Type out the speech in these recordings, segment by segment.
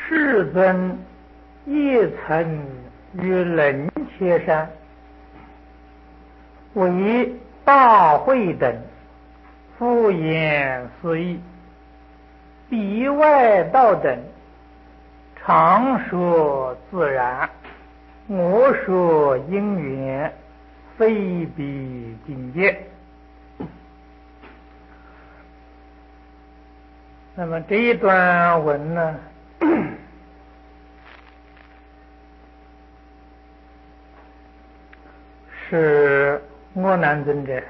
世尊亦曾于楞伽山为大会等复言是义，彼外道等常说自然，我说因缘，非彼境界。那么这一段文呢，是阿难尊者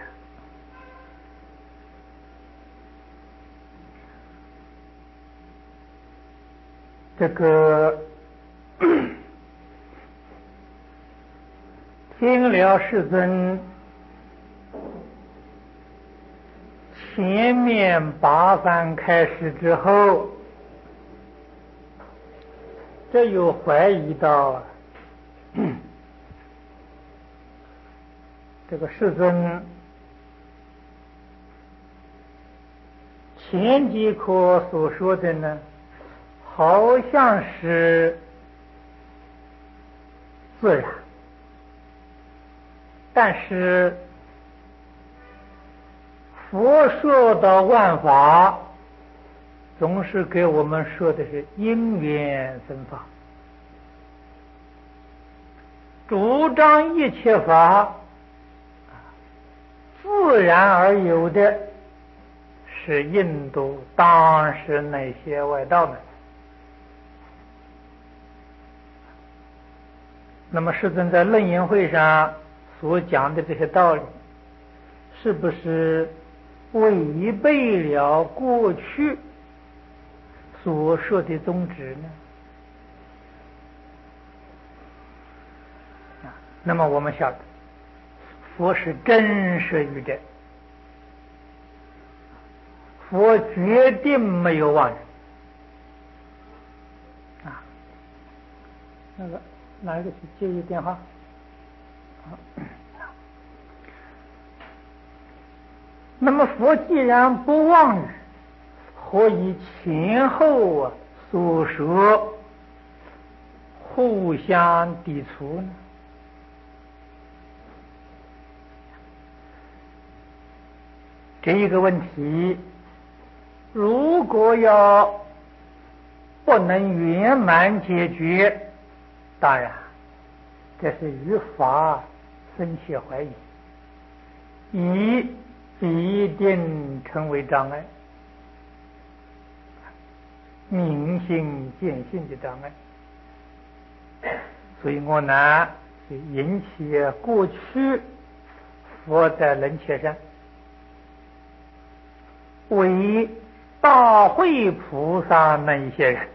这个听了世尊前面八番开始之后，这又怀疑到这个世尊前几课所说的呢，好像是自然，但是佛说的万法总是给我们说的是因缘生法，主张一切法自然而有的是印度当时那些外道们。那么世尊在论言会上所讲的这些道理，是不是违背了过去所说的宗旨呢？那么我们晓得，佛是真实语者，佛决定没有妄语啊。那个哪一个去接一电话？那么佛既然不妄语，何以前后所说互相抵触呢？这一个问题，如果要不能圆满解决，当然这是于法生起怀疑，必定成为障碍，明心见性的障碍。所以我呢就引起过去佛在楞伽山为大会菩萨那一些人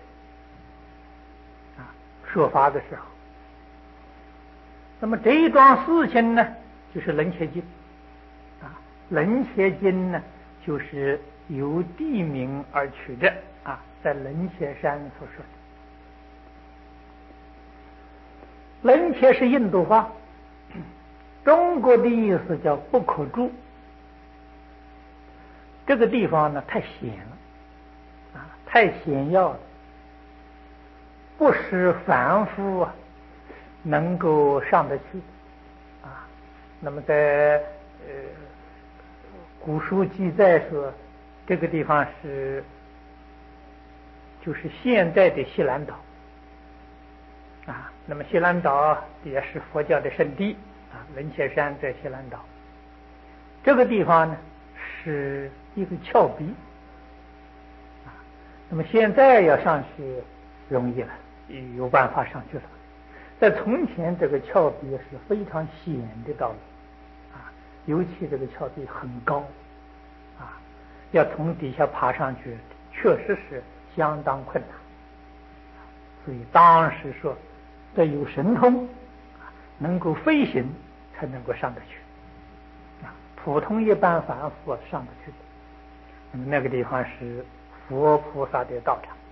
说法的时候，那么这一桩事情呢，就是楞伽经楞伽经呢，就是由地名而取的在楞伽山所说的。楞伽是印度话，中国的意思叫不可住。这个地方呢太险了太险要了，不是凡夫能够上得去那么在古书记载说，这个地方就是现在的锡兰岛那么锡兰岛也是佛教的圣地楞伽山在锡兰岛。这个地方呢是一个峭壁那么现在要上去容易了，有办法上去了。在从前这个峭壁是非常险的道路尤其这个峭壁很高要从底下爬上去确实是相当困难。所以当时说得有神通能够飞行才能够上得去普通一般凡夫上不去的。那么那个地方是佛菩萨的道场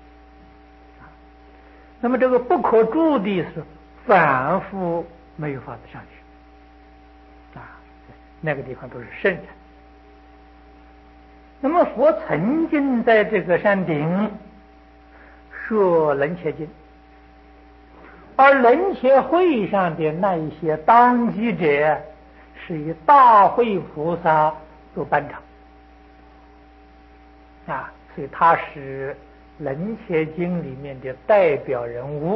那么这个不可住的是凡夫没有法子上去那个地方都是圣人。那么佛曾经在这个山顶说楞伽经，而楞伽会上的那一些当机者是以大会菩萨做班长所以他是楞伽经里面的代表人物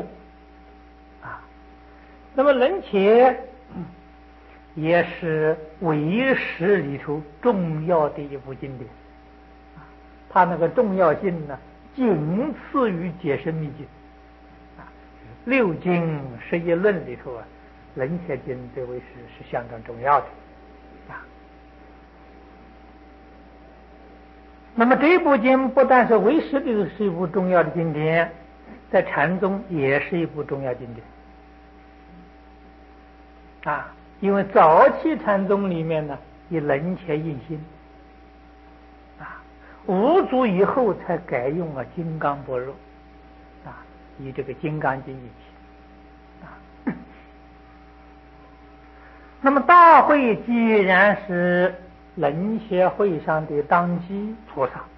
那么楞伽也是唯识里头重要的一部经典它那个重要性呢，仅次于解深密经六经11论里头楞伽经这位是相当重要的那么这部经不但是唯识里头是一部重要的经典，在禅宗也是一部重要经典因为早期禅宗里面呢以楞伽印心五祖以后才改用金刚般若以这个金刚经印心那么大会既然是楞伽会上的当机菩萨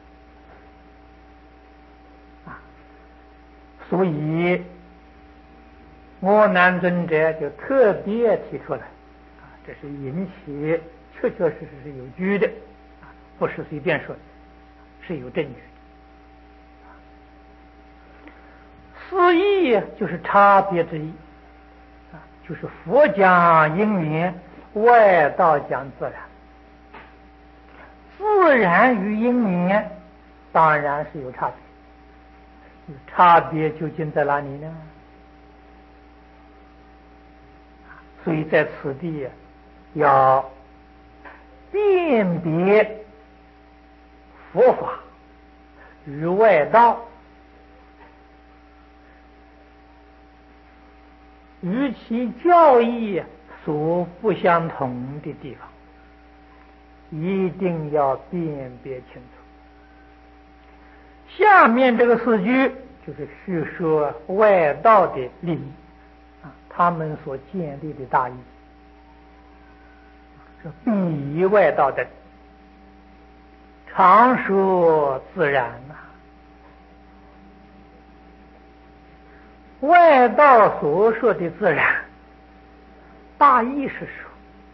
所以阿难尊者就特别提出来这是引起确确实实是有据的不是随便说的，是有证据的四义就是差别之意就是佛讲因缘，外道讲自然。自然与因缘当然是有差别，差别究竟在哪里呢？所以在此地要辨别佛法与外道与其教义所不相同的地方，一定要辨别清楚。下面这个4句就是叙说外道的利益他们所建立的大义，是必以外道的常说自然外道所说的自然，大意是说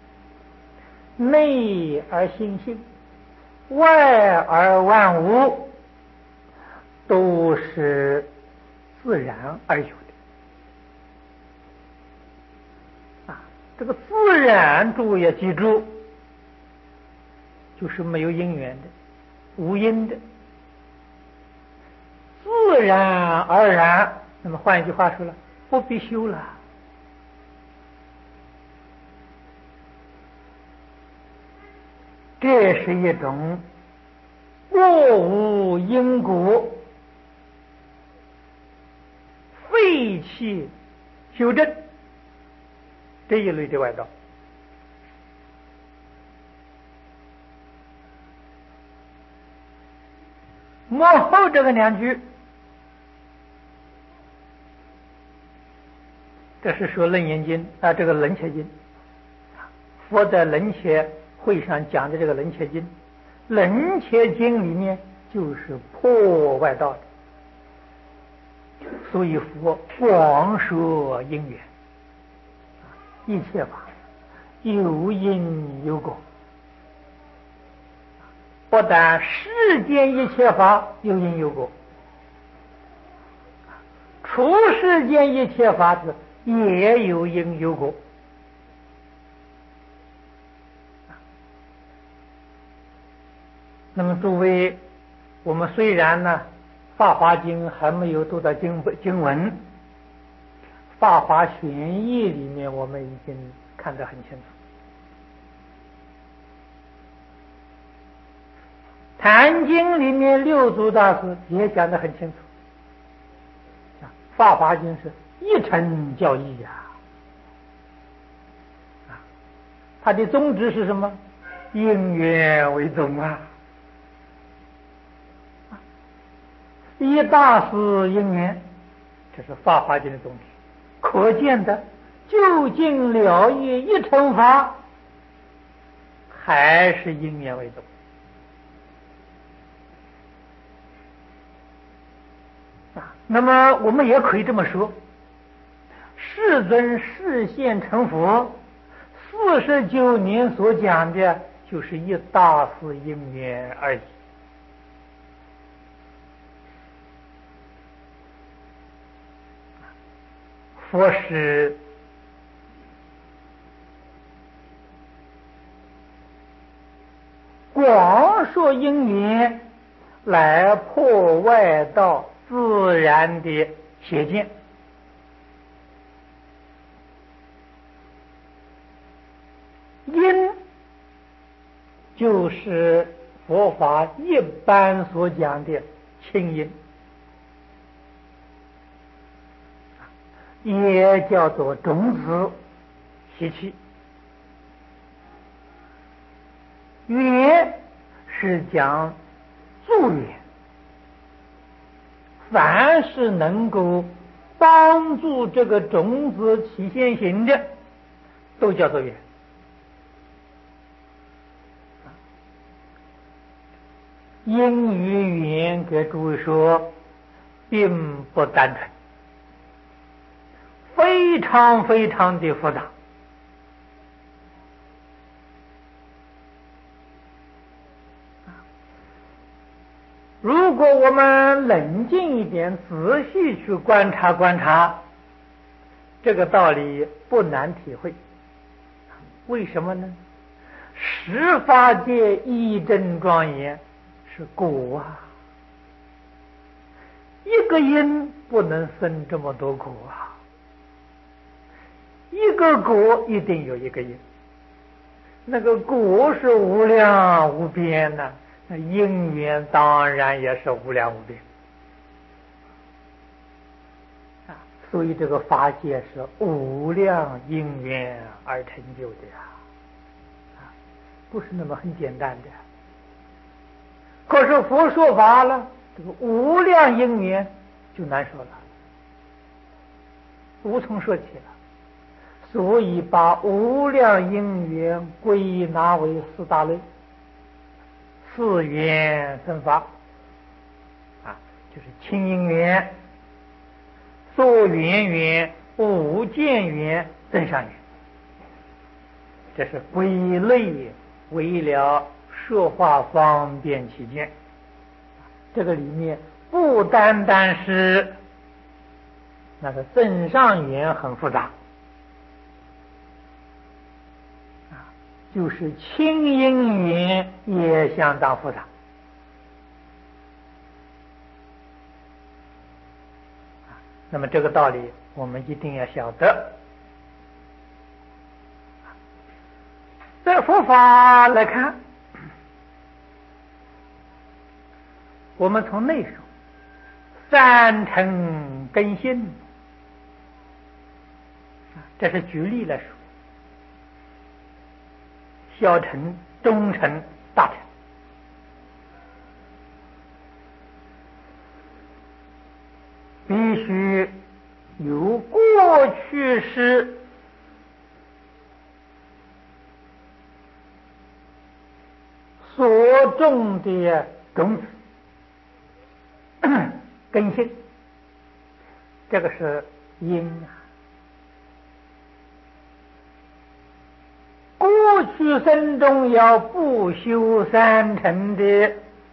内而心性，外而万物，都是自然而有的这个自然诸位要记住，就是没有因缘的，无因的，自然而然。那么换一句话说了，不必修了。这是一种过无因果、废弃修正这一类的外道。幕后这个2句，这是说楞严经这个楞伽经，佛在楞伽会上讲的这个楞伽经，楞伽经里面就是破外道的，所以佛广说因缘，一切法有因有果，不但世间一切法有因有果，出世间一切法子也有因有果。那么诸位，我们虽然呢法华经还没有读到经文，法华玄义里面我们已经看得很清楚，坛经里面六祖大师也讲得很清楚，法华经是一乘教义它的宗旨是什么？因缘为宗一大事因缘，这是法华经的宗旨。可见的究竟了义一乘法，还是因缘为宗。 那么我们也可以这么说，世尊示现成佛49年所讲的，就是一大事因缘而已。佛是广说因缘来破外道自然的邪见，因就是佛法一般所讲的清因，也叫做种子习气。缘是讲助缘，凡是能够帮助这个种子起现行的，都叫做缘。因与缘给诸位说，并不单纯，非常非常的复杂。如果我们冷静一点，仔细去观察，这个道理不难体会。为什么呢？十法界一真庄严是果啊，一个因不能生这么多果啊，一个果一定有一个因，那个果是无量无边呐，那因缘当然也是无量无边啊，所以这个法界是无量因缘而成就的呀，不是那么很简单的。可是佛说法了，这个无量因缘就难说了，无从说起了。所以把无量因缘归纳为四大类，四缘生法啊，就是清因缘、所缘缘、无间缘、增上缘，这是归类，为了说话方便起见。这个里面不单单是那个增上缘很复杂，就是清因缘也相当复杂。那么这个道理我们一定要晓得。在佛法来看，我们从内说，三乘根性，这是举例来说，小乘、中乘、大乘。必须有过去世所种的种子根性，这个是因啊。过去生中要不修三乘的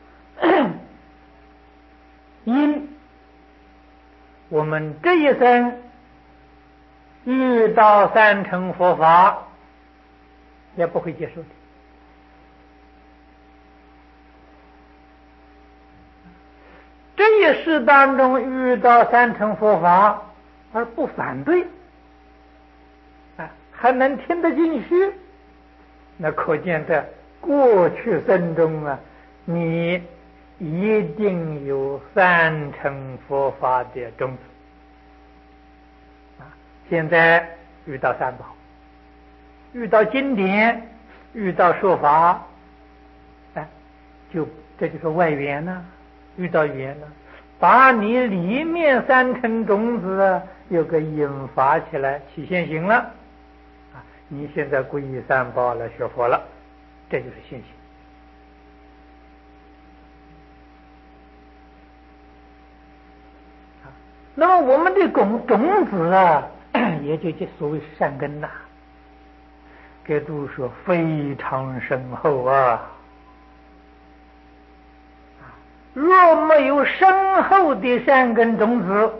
因，我们这一生遇到三乘佛法也不会接受的。这一世当中遇到三乘佛法而不反对还能听得进去，那可见在过去生中你一定有三乘佛法的种子现在遇到三宝，遇到经典，遇到说法，这就是外缘呢，遇到缘呢，把你里面三乘种子有个引发起来，起现行了你现在皈依三宝了，学佛了，这就是信心。 那么我们的种子啊，也就所谓善根呐，给读说非常深厚啊。若没有深厚的善根种子，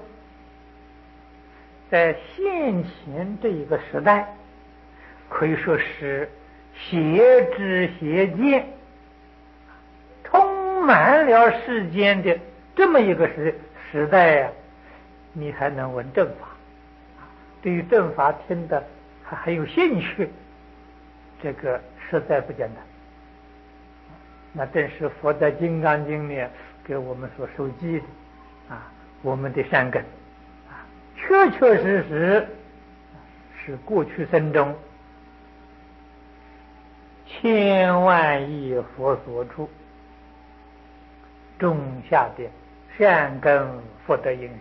在现前这一个时代，可以说是邪知邪见充满了世间的这么一个时代呀，你还能闻正法，对于正法听得还有兴趣，这个实在不简单。那正是佛在《金刚经》里给我们所受记的我们的善根确确实实是过去生中千万亿佛所出种下的善根福德因缘，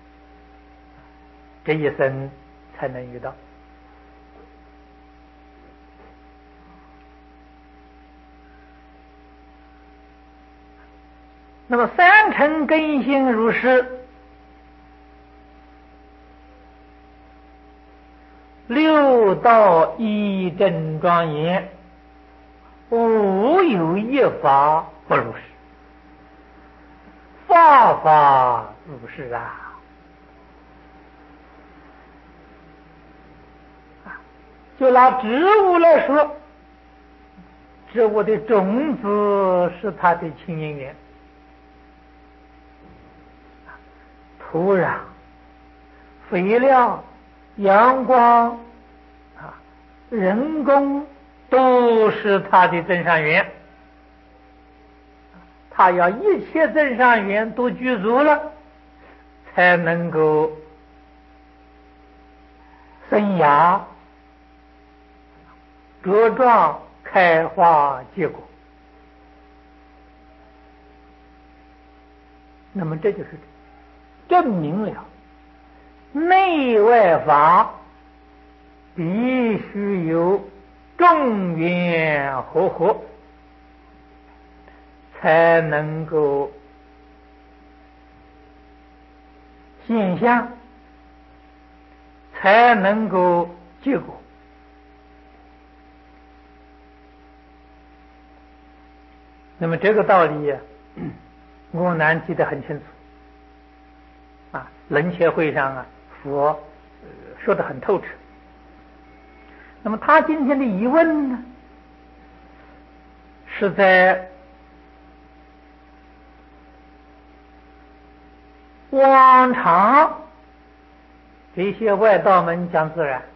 这一生才能遇到。那么三乘根性如是，六道一真庄严，无有一法不如是，法法如是啊！就拿植物来说，植物的种子是它的亲因缘，土壤、肥料、阳光人工都是它的增上缘，它要一切增上缘都具足了，才能够生芽、茁壮、开花结果。那么这就是证明了内外法必须有众缘和合，才能够现象，才能够结果。那么这个道理我南记得很清楚楞伽会上佛说得很透彻。那么他今天的疑问呢，是在往常这些外道们讲自然，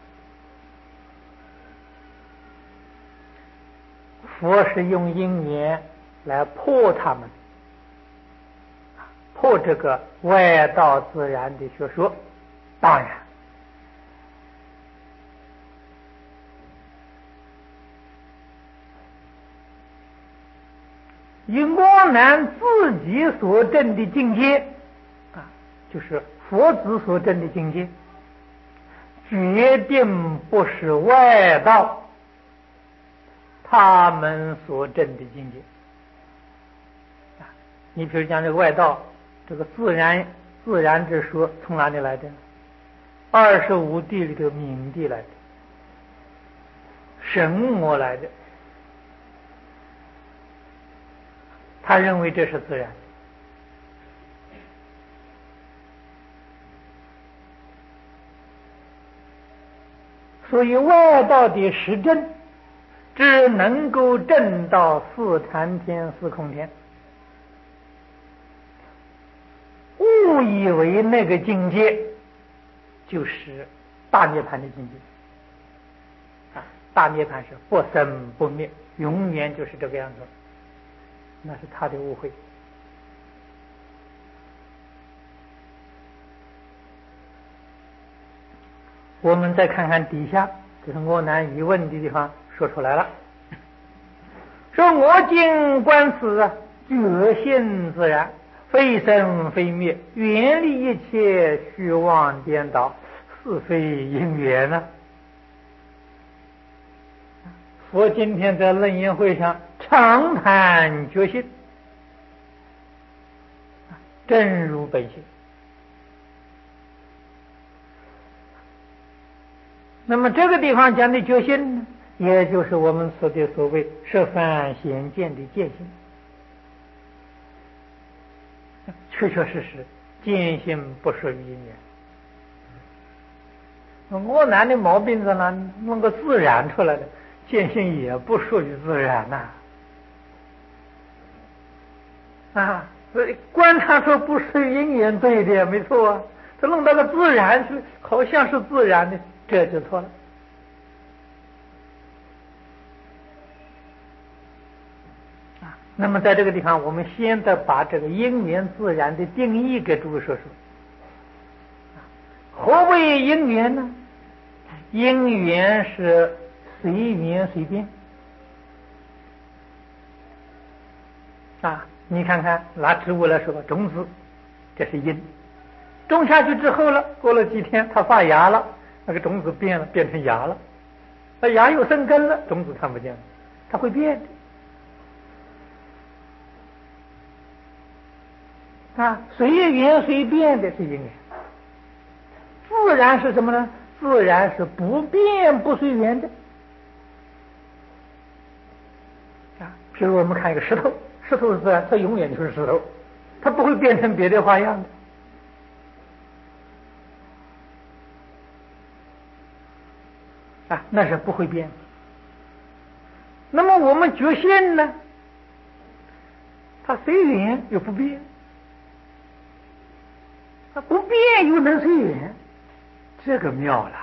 佛是用因缘来破他们，破这个外道自然的学说。当然以光南自己所证的境界就是佛子所证的境界，决定不是外道他们所证的境界。你比如讲这个外道，这个自然之说从哪里来的？25地里头冥地来的，神魔来的，他认为这是自然。所以外道的实证只能够证到四禅天、四空天，误以为那个境界就是大涅槃的境界大涅槃是不生不灭，永远就是这个样子，那是他的误会。我们再看看底下，就是我南疑问的地方说出来了，说我今观此觉性自然，非生非灭，远离一切虚妄颠倒，是非因缘呢？佛今天在楞严会上常谈觉性，真如本性那么这个地方讲的觉性呢，也就是我们说的所谓十凡显见的见性，确确实实见性不属于因缘。我难的毛病在哪？弄个自然出来的，见性也不属于自然呐。所以观察说不属于因缘，对的，没错啊。他弄到个自然去，好像是自然的，这就错了。那么在这个地方，我们先得把这个因缘自然的定义给诸位说说。何谓因缘呢？因缘是随缘随便。你看看拿植物来说吧，种子这是因，种下去之后了，过了几天它发芽了，那个种子变了，变成芽了，那芽又生根了，种子看不见了，它会变的。随缘随变的是因缘。自然是什么呢？自然是不变不随缘的。比如我们看一个石头，石头是自然，它永远就是石头，它不会变成别的花样的。那是不会变。那么我们觉性呢？它随缘又不变，它不变又能随缘，这个妙了。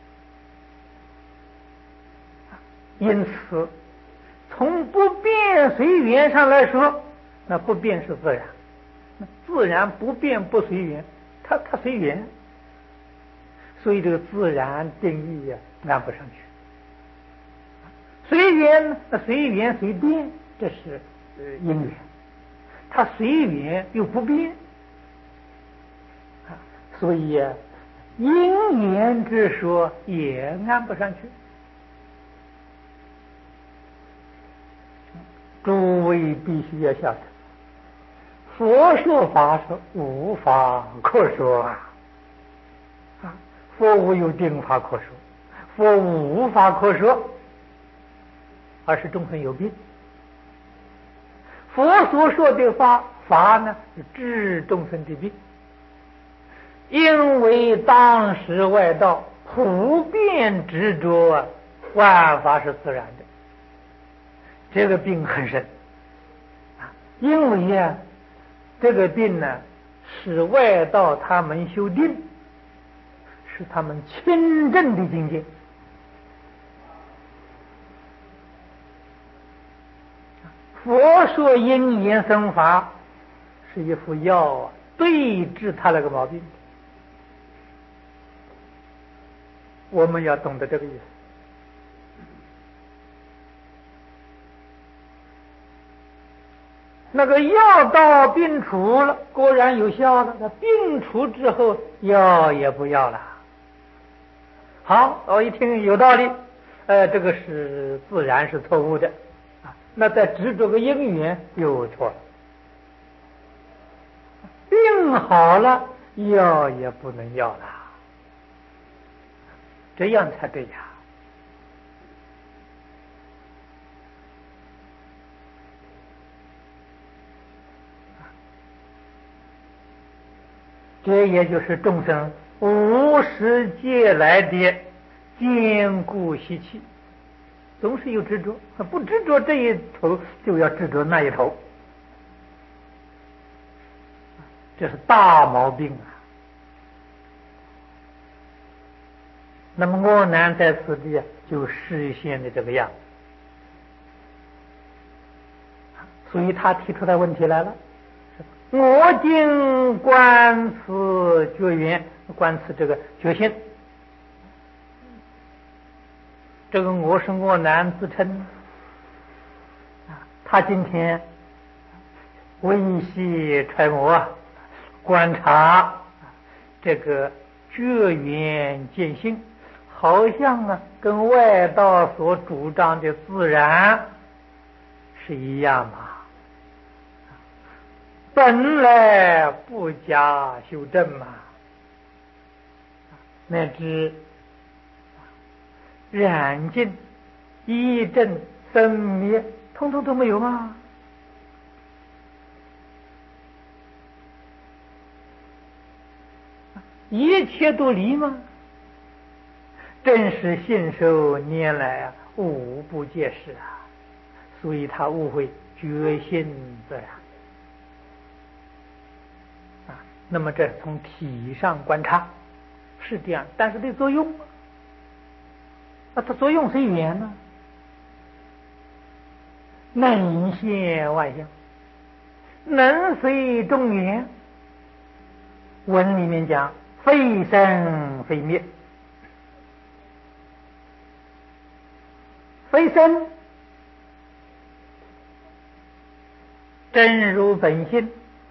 因此，从不变随缘上来说，那不变是自然，自然不变不随缘，它随缘，所以这个自然定义按不上去。随缘，那随缘随变，这是因缘，它随缘又不变，所以因缘之说也按不上去。诸位必须要晓得，佛说法是无法可说佛无有定法可说，佛无法可说，而是众生有病。佛所说的法呢，是治众生的病，因为当时外道普遍执着万法是自然的，这个病很深因为这个病呢，是外道他们修定，是他们亲证的境界。佛说因缘生法是一副药对治他那个毛病，我们要懂得这个意思。那个药到病除了，果然有效了，那病除之后药也不要了。好，我一听有道理，这个是自然是错误的那再执着个因缘又错了。病好了，药也不能要了，这样才对呀。这也就是众生无始劫来的坚固习气，总是有执着，不执着这一头，就要执着那一头，这是大毛病那么我难在此地就实现的这个样，所以他提出的问题来了。我今观此觉缘，观此这个觉性，这个我是我难自称他今天微细揣摩观察这个觉缘见性，好像跟外道所主张的自然是一样嘛。本来不加修正嘛，乃至染尽、一正、生灭，通通都没有吗？一切都离吗？真是信手拈来啊，无不皆是啊！所以他误会觉心自然啊。那么这从体上观察是这样，但是对作用啊，它作用随缘呢，能现外相，能随众缘。文里面讲非生非灭，非生真如本性，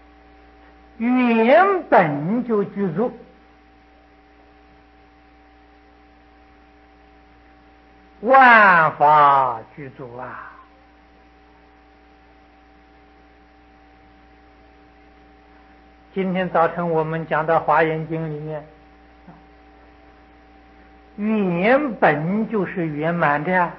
原本就具足，万法具足啊！今天早晨我们讲到《华严经》里面，原本就是圆满的呀，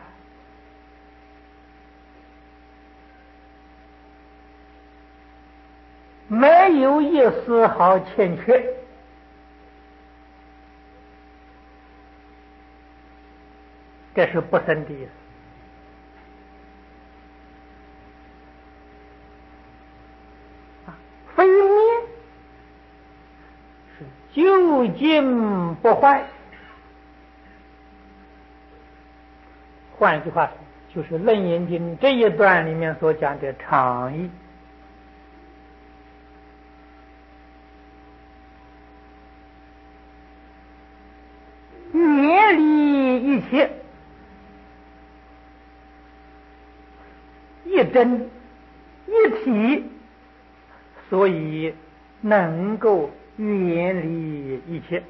没有一丝毫欠缺。这是不生的意思。非灭是究竟不坏。换一句话说，就是《楞严经》这一段里面所讲的常义。远离一切，一真一体，所以能够远离一切。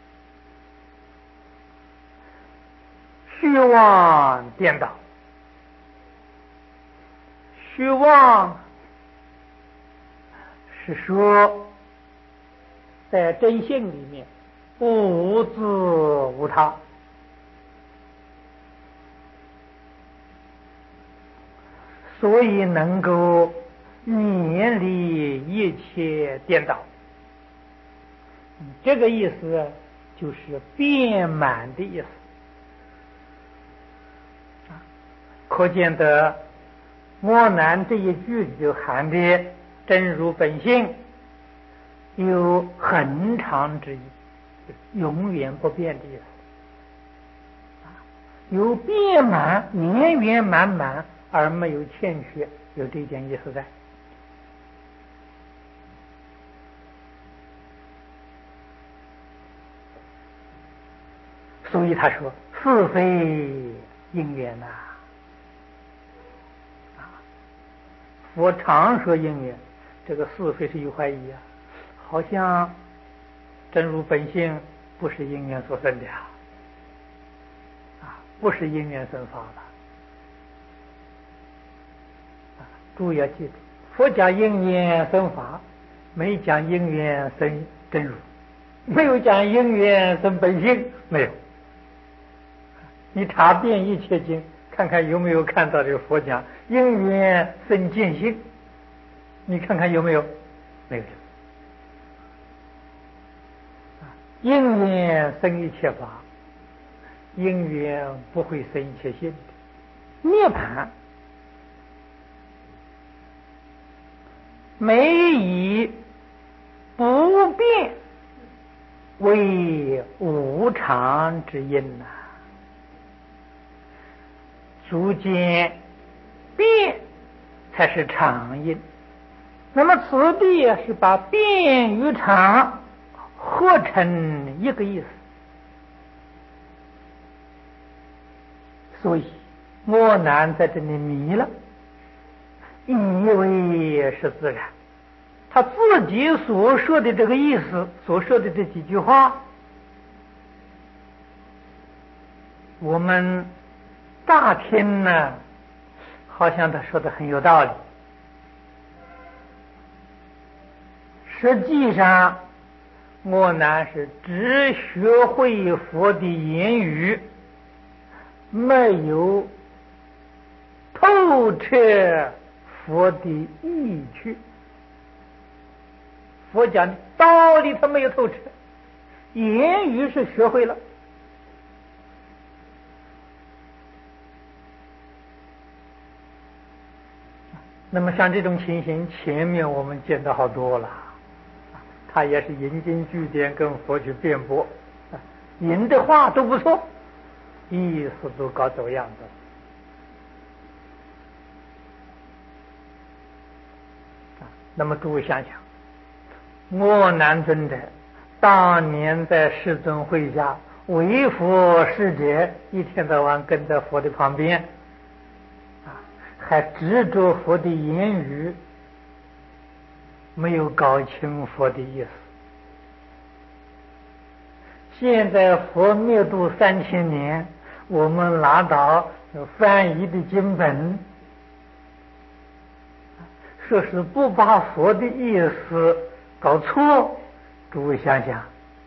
虚妄颠倒，虚妄是说在真性里面无自无他，所以能够远离一切颠倒。这个意思就是遍满的意思。可见得我南这一句就含的真如本性有恒常之意，永远不变的意思，有遍满圆圆满满而没有欠缺，有这件意思在。所以他说是非因缘呐。我常说因缘，这个是非是有怀疑啊，好像真如本性不是因缘所生的不是因缘生法的注意要记住，佛讲因缘生法，没讲因缘生真如，没有讲因缘生本性，没有。你查遍一切经，看看有没有看到这个佛讲因缘生见性，你看看有没有？没有。因缘生一切法，因缘不会生一切性。涅槃每以不变为无常之因呐，逐渐变才是常因。那么此地是把变与常合成一个意思，所以我难在这里迷了，以为是自然。他自己所说的这个意思，所说的这几句话，我们乍听呢，好像他说的很有道理。实际上，我乃是只学会佛的言语， 没有透彻佛的意趣。佛讲的道理他没有透彻，言语是学会了。那么像这种情形，前面我们见到好多了，他也是引经据典跟佛去辩驳，引的话都不错，意思都搞走样子。那么诸位想想，我南尊者当年在世尊会下为佛侍者，一天到晚跟在佛的旁边，还执着佛的言语，没有搞清佛的意思。现在佛灭度3000年，我们拿到翻译的经本，说是不把佛的意思搞错，诸位想想，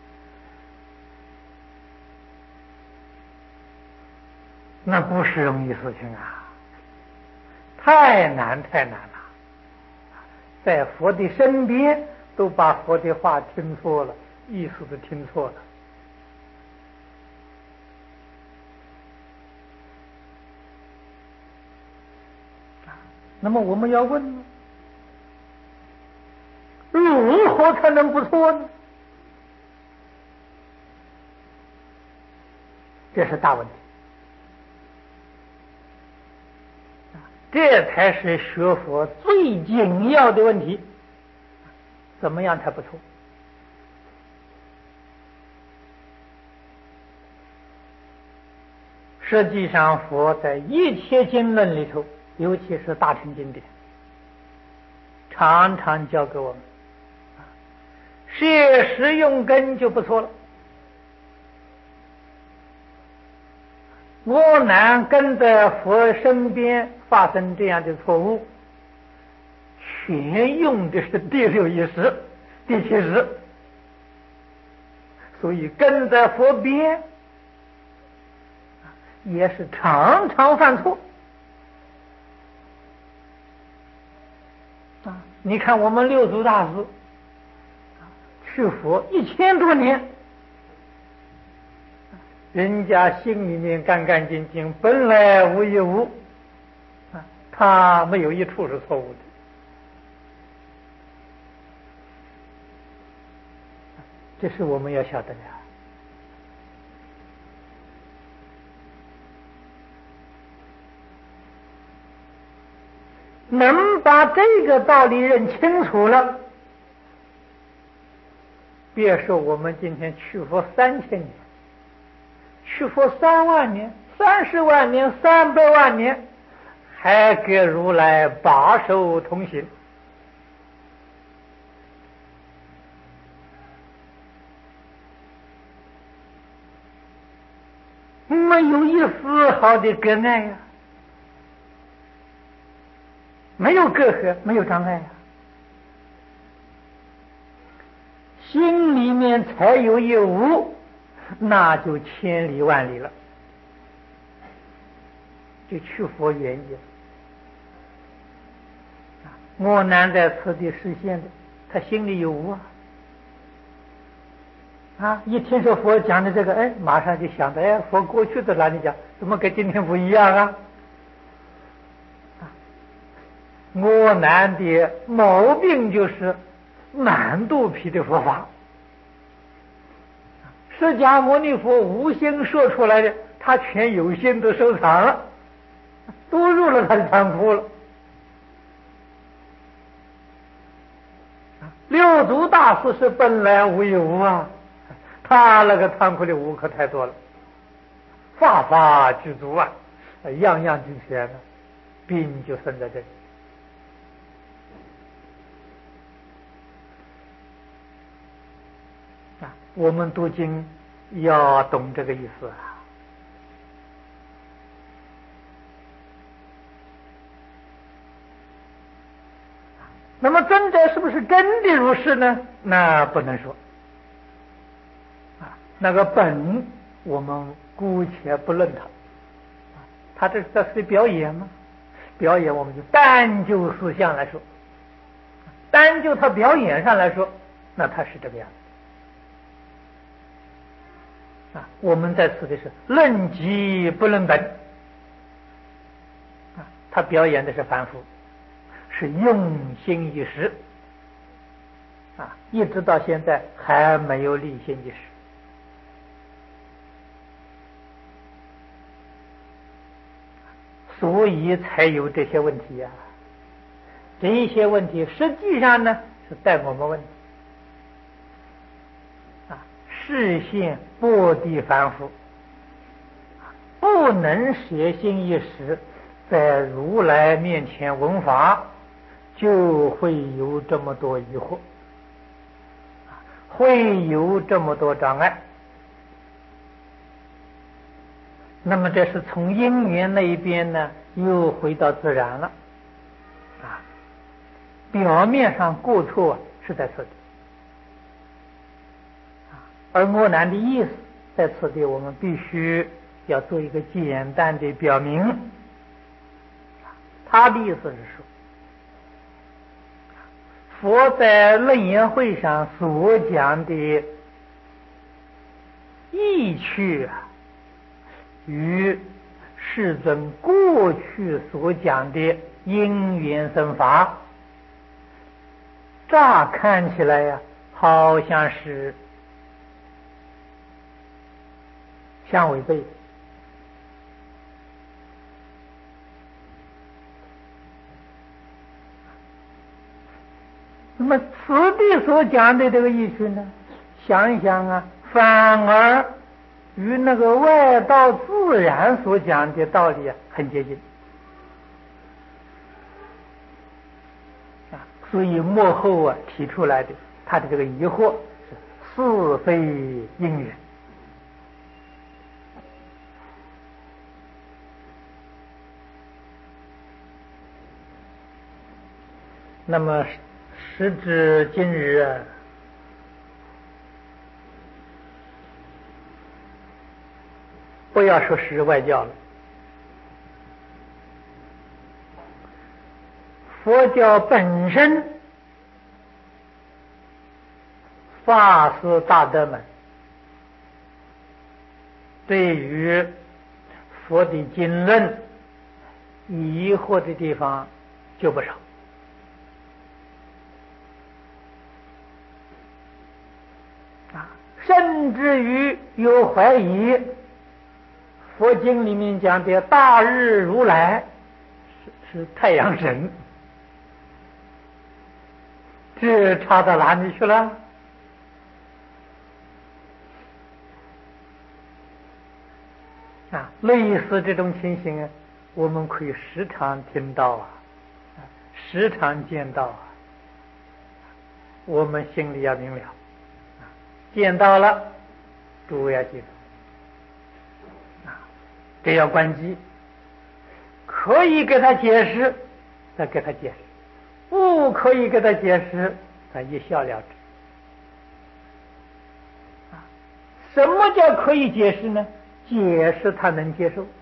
那不是容易事情啊，太难了。在佛的身边都把佛的话听错了，意思都听错了。那么我们要问，如何才能不错呢？这是大问题，这才是学佛最紧要的问题。怎么样才不错？实际上，佛在一切经论里头，尤其是大乘经典，常常教给我们，学识用根就不错了。我难跟在佛身边发生这样的错误，全用的是第6意识、第7识，所以跟在佛边也是常常犯错。你看我们六祖大师去佛1000多年，人家心里面干干净净，本来无一物，他没有一处是错误的。这是我们要晓得的。能把这个道理认清楚了，别说我们今天去佛3000年，去佛3万年、30万年、300万年，还跟如来把手同行。没有一丝毫的隔碍呀，没有隔阂，没有障碍呀，心里面才有一无，那就千里万里了，就去佛原意了。我难在此地实现的，他心里有无一听说佛讲的这个，马上就想到，佛过去在哪里讲，怎么跟今天不一样啊？我难的毛病就是满肚皮的佛法，释迦牟尼佛无心说出来的，他全有心都收藏了，都入了他的仓库了。六祖大师是本来无一物他那个仓库的物可太多了，法法具足样样俱全了，病就生在这里。我们读经要懂这个意思那么真的是不是真的如是呢？那不能说那个本我们姑且不论它他这是在表演吗？表演我们就单就思想来说，单就他表演上来说，那他是这个样子。我们在此的是论迹不论本。他表演的是凡夫，是用心一时，一直到现在还没有立心一时。所以才有这些问题呀。这些问题实际上呢是带我们问题视线薄地凡夫，不能舍心一时，在如来面前闻法，就会有这么多疑惑，会有这么多障碍。那么这是从因缘那一边呢，又回到自然了。表面上过错是在此地，而我难的意思在此地，我们必须要做一个简单的表明。他的意思是说，佛在论言会上所讲的意趣与世尊过去所讲的因缘生法，乍看起来呀，好像是相违背。那么此地所讲的这个意趣呢，想一想反而与那个外道自然所讲的道理很接近。所以幕后提出来的他的这个疑惑是非因缘。那么时至今日不要说是外教了，佛教本身法师大德们对于佛的经论疑惑的地方就不少。甚至于有怀疑佛经里面讲的大日如来是太阳神，这差到哪里去了？类似这种情形我们可以时常听到时常见到我们心里要明了。见到了，诸位要记住这要关机，可以给他解释，再给他解释；不可以给他解释，他一笑了之。什么叫可以解释呢？解释他能接受，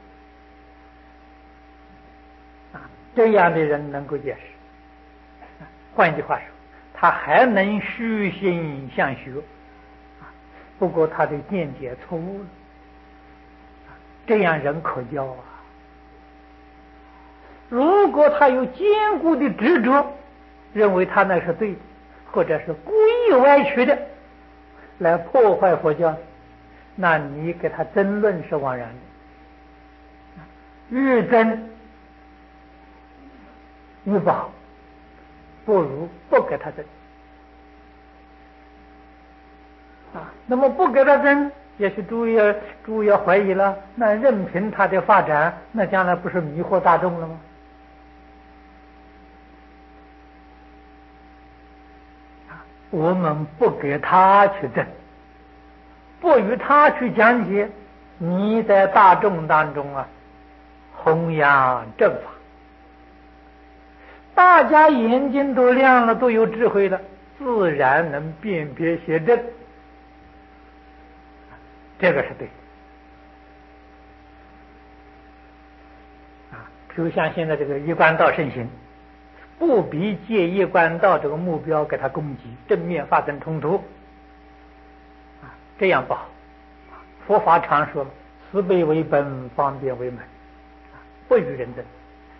这样的人能够解释。换句话说，他还能虚心向学，不过他的见解错误了，这样人可教如果他有坚固的执着，认为他那是对的，或者是故意歪曲的来破坏佛教，那你给他争论是枉然的。越争越不好，不如不给他争。那么不给他争，也许诸位要怀疑了，那任凭他的发展，那将来不是迷惑大众了吗？我们不给他去争，不与他去讲解，你在大众当中弘扬正法，大家眼睛都亮了，都有智慧了，自然能辨别邪正，这个是对的。 比如像现在这个一贯道盛行，不必借一贯道这个目标给他攻击，正面发生冲突，这样不好。佛法常说慈悲为本，方便为门，不与人争。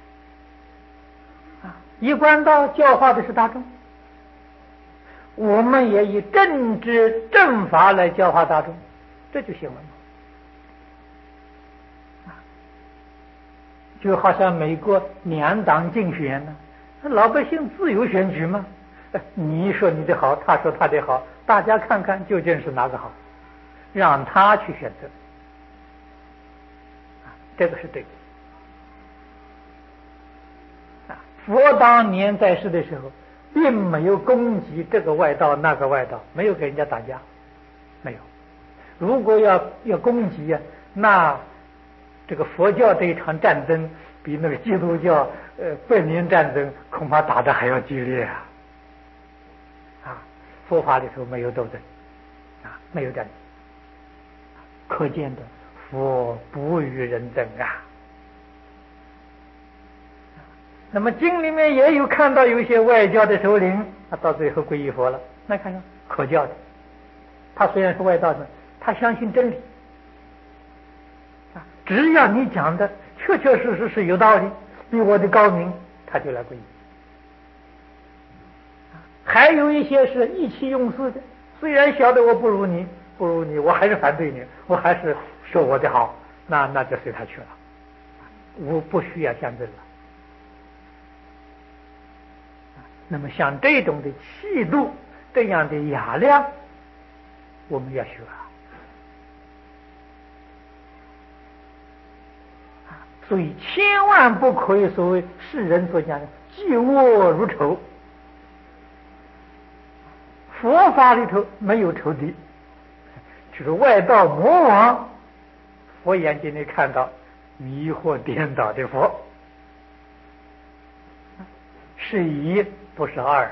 一贯道教化的是大众，我们也以正知正法来教化大众，这就行了。就好像美国2党竞选呢，老百姓自由选举嘛，你说你的好，他说他的好，大家看看究竟是哪个好，让他去选择，这个是对的。佛当年在世的时候，并没有攻击这个外道那个外道，没有给人家打架，没有。如果要攻击呀，那这个佛教这一场战争比那个基督教100年战争恐怕打得还要激烈佛法里头没有斗争没有战争，可见的佛不与人争那么经里面也有看到有一些外教的首领，他到最后皈依佛了，那看看可教的，他虽然是外道的，他相信真理只要你讲的确确实实是有道理，比我的高明，他就来皈依。还有一些是意气用事的，虽然晓得我不如你，我还是反对你，我还是说我的好，那就随他去了，我不需要相争了。那么像这种的气度，这样的雅量，我们要学所以千万不可以所谓世人所讲的嫉恶如仇。佛法里头没有仇敌，就是外道魔王，佛眼睛里看到迷惑颠倒的佛，是一不是二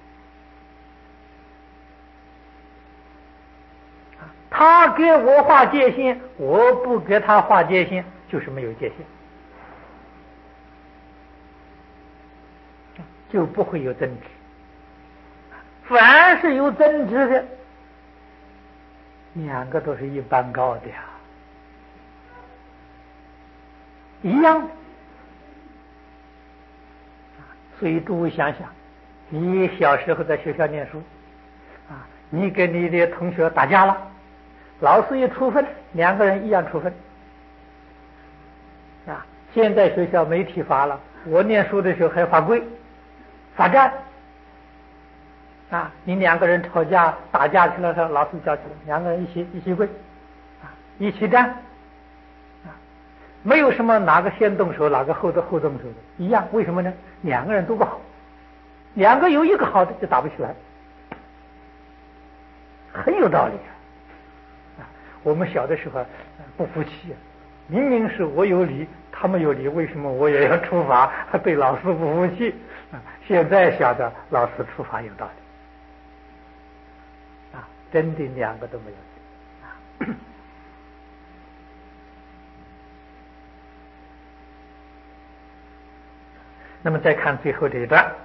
他给我划界限，我不给他划界限，就是没有界限，就不会有争执。凡是有争执的，两个都是一般高的一样的。所以诸位想想，你小时候在学校念书你跟你的同学打架了，老师一处分，两个人一样处分现在学校没体罚了，我念书的时候还罚跪罚站你两个人吵架打架去了，老师叫起来，两个人一起跪一起站没有什么哪个先动手哪个后动手的，一样。为什么呢？两个人都不好，两个有一个好的就打不起来，很有道理我们小的时候不服气明明是我有理他们有理，为什么我也要处罚？对老师不服气现在晓得老师处罚有道理真的两个都没有那么再看最后这一段，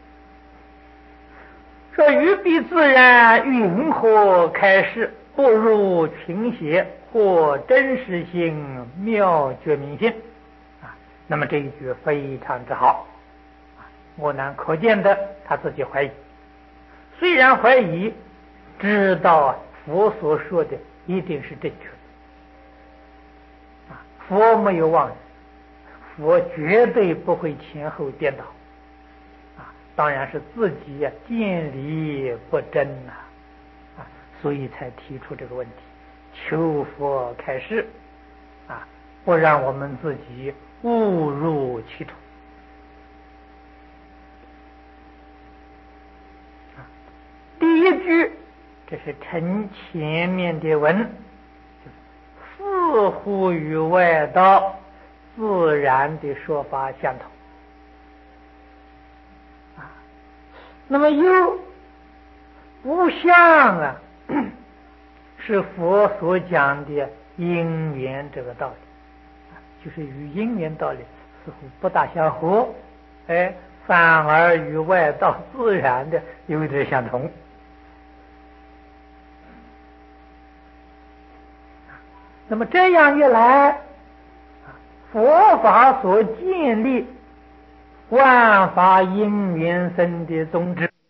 说于彼自然云何开示，不如群邪，或真实性，妙觉明性那么这一句非常之好我难可见的他自己怀疑，虽然怀疑，知道佛所说的一定是正确的佛没有妄语，佛绝对不会前后颠倒当然是自己见理不真所以才提出这个问题，求佛开示不让我们自己误入歧途第一句这是承前面的文，似乎与外道自然的说法相同那么又不像是佛所讲的因缘这个道理就是与因缘道理似乎不大相合，反而与外道自然的有点相同。那么这样一来，佛法所建立万法因缘生的宗旨